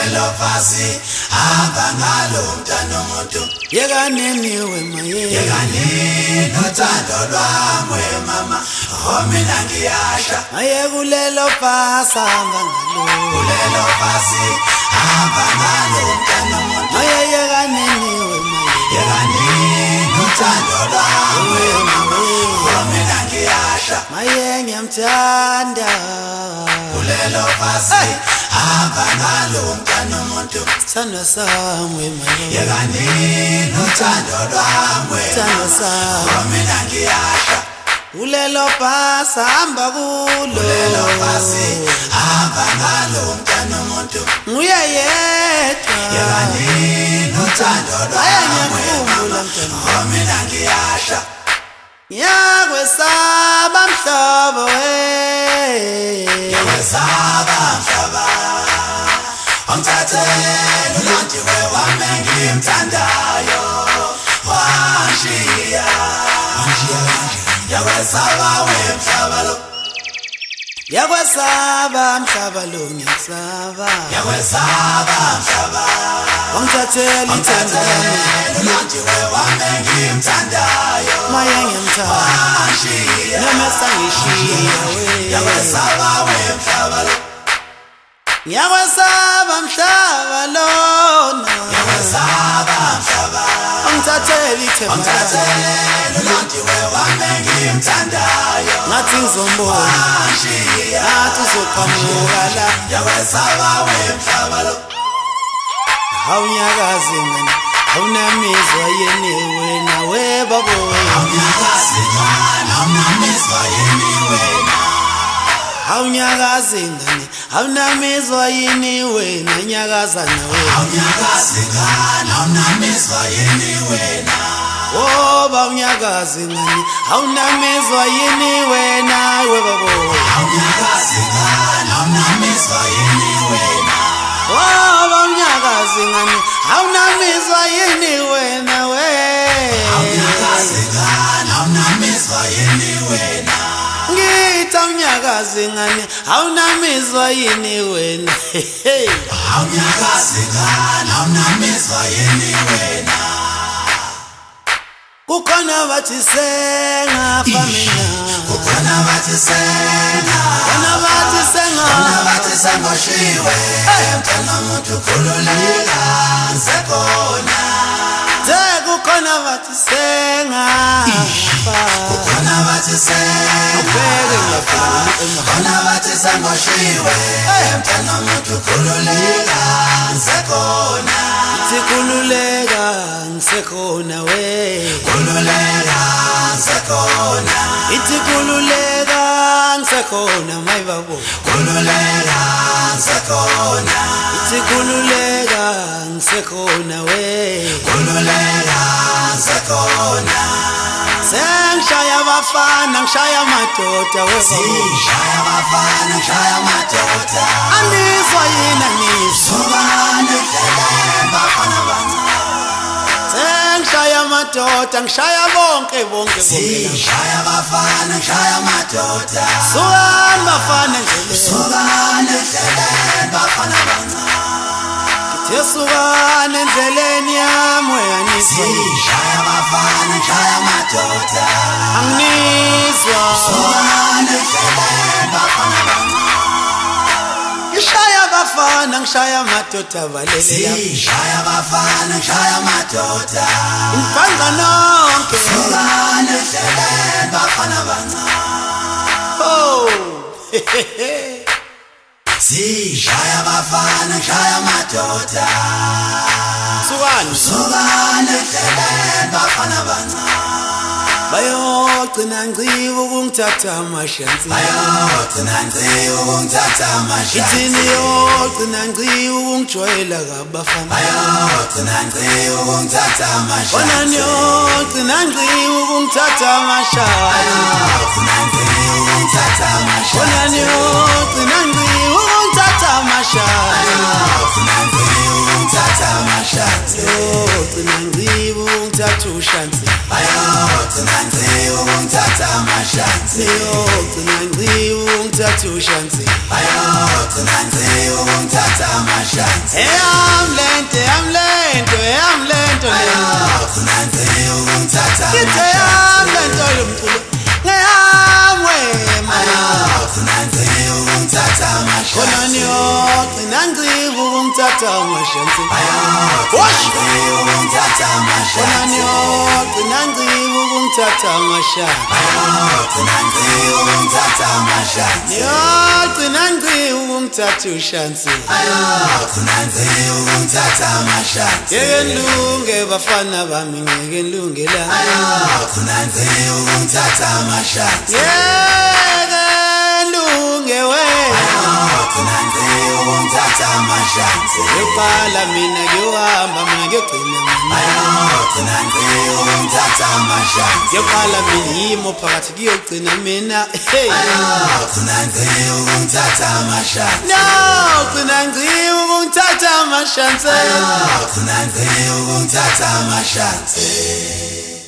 kulelo fasi hamba ngalo mntana umuntu yekaneni wema yekaneni nothando lwami mama mina ngiyasha aye kulelo fasi hamba ngalo kulelo fasi hamba ngalo mntana umuntu aye yekaneni wema yekaneni nothando lwami mama mina ngiyasha aye ngiyamthanda kulelo fasi hamba ngalo mntana umuntu sithando sami wema yekaneni nothando lwami sithando sami mina ngiyasha kulelo fasi hamba kulelo fasi hamba ngalo mntana umuntu nguye yedwa yekaneni nothando lwami mina ngiyasha yakwesaba mhlobo yakwesaba mhlaba angithathele ulandiwe wami ngimthandayo washiya yakwesaba wemhlaba lo yakwesaba mhlaba lo ngiyasaba yakwesaba mhlaba angithathele ithando ulandiwe wami ngimthandayo maye ngiyamthanda washiya noma sangishiya yakwesaba wemhlaba lo yakwesaba mhlaba lona yakwesaba mhlaba angithathele ithando ulandiwe wami ngimthandayo ngathi ngizombona washiya ngathi uzoqhamuka la yakwesaba wemhlaba lo awunyakaze ngani awunamizwa yeni wena webabo awunyakaze ngani awunamizwa yini wena awunyakaze ngani awunamizwa yini wena nyakaza nawe awunyakaze ngani awunamizwa yini wena oh awunyakaze ngani awunamizwa yini wena webabo awunyakaze ngani awunamizwa yini wena oh awunyakaze ngani awunamizwa yini wena we awunyakaze ngani awunamizwa yini wena ngithi awunyakaze ngani awunamizwa yini wena awunyakaze ngani awunamizwa yini wena kukhona bathi sengafa mina kukhona bathi sengafa kukhona bathi sengafa bathi sengoshiwe mntana umuntu khululeka ngisekhona kukhona bathi sengafa kukhona bathi sengafa kukhona bathi sengoshiwe mntana umuntu khululeka ngisekhona sikhululeka ngisekhona we khululeka ngisekhona ithi khululeka ngisekhona mayibabo khululeka ngisekhona ithi khululeka ngisekhona we khululeka ngisekhona sengishaya abafana ngishaya amadoda sishaya abafana ngishaya amadoda anizwa yini anizwa sobane endleleni bafana bancane sengishaya amadoda ngishaya bonke sishaya abafana ngishaya amadoda sukani bafana endleleni sobane endleleni bafana bancane sukani endleleni yami weyanizwa sishaya abafana ngishaya amadoda anginizwa sobane endleleni bafana bancane ngishaya abafana ngishaya amadoda balele sishaya abafana ngishaya amadoda ngibhanga nonke sobane endleleni bafana bancane oh sishaya abafana ngishaya amadoda sukani sobane endleleni bafana bancane bayogcina ngciwa ukungithatha amashansi bayogcina ngciwa ukungithatha amashansi ithini yogcina ngciwa ukungijwayela kabafana bayogcina ngciwa ukungithatha amashansi bonani yogcina ngciwa ukungithatha amashansi bayogcina ngciwa ukungithatha amashansi bonani yogcina ngciwa ukungithatha amashansi bayogcina ngciwa ukungithatha amashansi yogcina ngciwa ukungithatha ushansi bayogcina ngciwa ukungithatha amashansi yogcina ngciwa ukungithatha ushansi ayogcina ngci ukungithatha amashansi eyamlento eyamlento eyamlento ayogcina ngci ukungithatha kithe amashansi yamlento yomculo ngeyamwema ayogcina ngci ukungithatha amashansi khonani yogcina ngci ukungithatha amashansi ayogcina ngci ukungithatha amashansi khonani yogcina ngci ukungithatha amashansi ayogcina ngci ukungithatha amashansi yogcina ngci ukungithatha ushansi ayogcina ngci ukungithatha amashansi ngeke nilunge bafana bami ngeke nilunge la ayogcina ngci ukungithatha amashansi ngeke nilunge we ayogcina ngci ukungithatha amashansi yoqala mina ngiyohamba mina ngiyogcina mina ayogcina ngci ukungithatha amashansi yoqala mina yimo phakathi kuyogcina mina hey ayogcina ngci ukungithatha amashansi no gcina ngci ukungithatha amashansi ayogcina ngci ukungithatha amashansi